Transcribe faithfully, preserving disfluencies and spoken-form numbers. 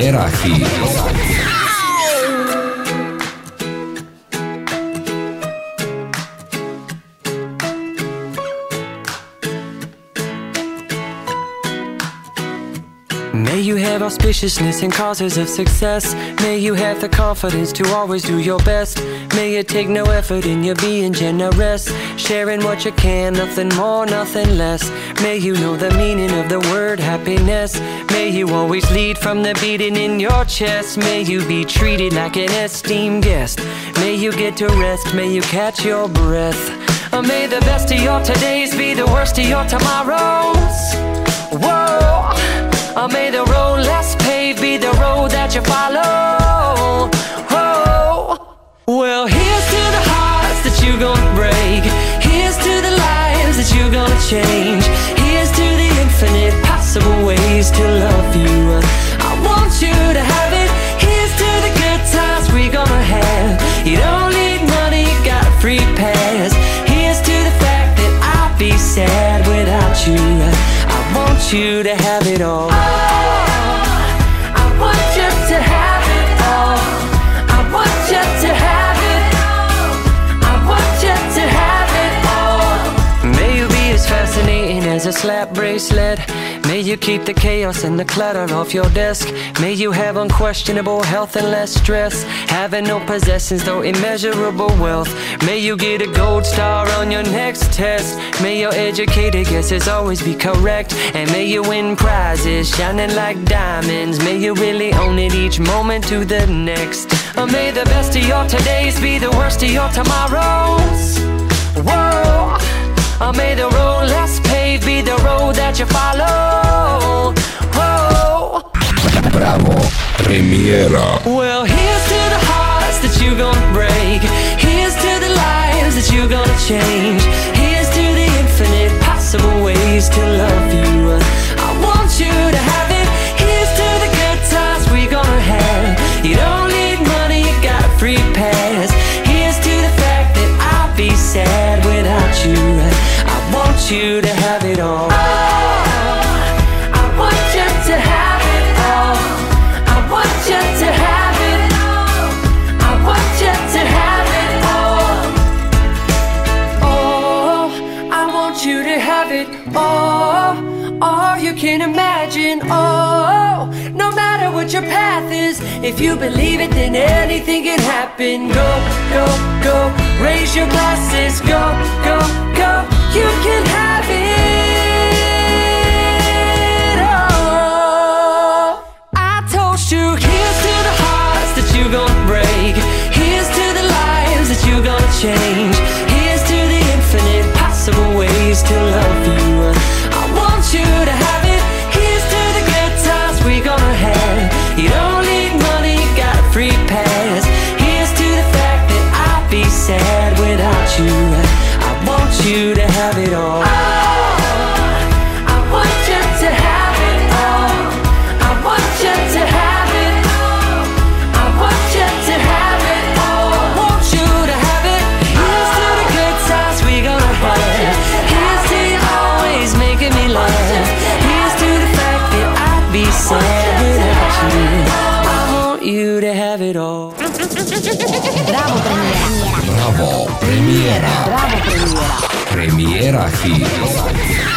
Premiera Hit. May you have auspiciousness and causes of success. May you have the confidence to always do your best. May it take no effort in your being generous, sharing what you can, nothing more, nothing less. May you know the meaning of the word happiness. May you always lead from the beating in your chest. May you be treated like an esteemed guest. May you get to rest, may you catch your breath. Or may the best of your todays be the worst of your tomorrows. Whoa. Or may the road less paved be the road that you follow. Oh, well, here's to the hearts that you're gonna break. Here's to the lives that you're gonna change. Here's to the infinite possible ways to love you. I want you to have it. Here's to the good times we're gonna have. You don't need money, you got a free pass. Here's to the fact that I'll be sad without you. I want you to have it all. Oh, I want you to have it all. I want you to have it all. I want you to have it all. May you be as fascinating as a slap bracelet. May you keep the chaos and the clutter off your desk. May you have unquestionable health and less stress. Having no possessions though immeasurable wealth. May you get a gold star on your next test. May your educated guesses always be correct. And may you win prizes shining like diamonds. May you really own it each moment to the next. Or may the best of your todays be the worst of your tomorrows. Whoa. Or may the road less paved be the road that you follow. Whoa. Bravo, Premiera. Well, here's to the hearts that you're gonna break. Here's to the lives that you're gonna change. Here's to the infinite possible ways to love you. I want you to have it. Here's to the good times we're gonna have. You don't need money, you got a free pass. Here's to the fact that I'll be sad without you. I want you to have it all. Oh, I want you to have it all. I want you to have it all. I want you to have it all. Oh, I want you to have it all. All you can imagine. Oh, no matter what your path is, if you believe it, then anything can happen. Go, go, go, raise your glasses. Go, go, go, you can have it all. I told you, here's to the hearts that you're gonna break. Here's to the lives that you're gonna change. Here's to the infinite possible ways to love you. I want you to have it. Here's to the good times we're gonna have. You don't need money, you got a free pass. Here's to the fact that I'll be sad without you. I want you to have it all. Oh, I want you to have it all. I want you to have it all. I want you to have it all. I want you to have it. Here's to the good times we're gonna have. Here's to you always making me laugh. Here's to the fact that I'd be sad without you. I want you to have it all. Bravo Premiera. Bravo, Premiera. Bravo Premiera. Premiera Hit.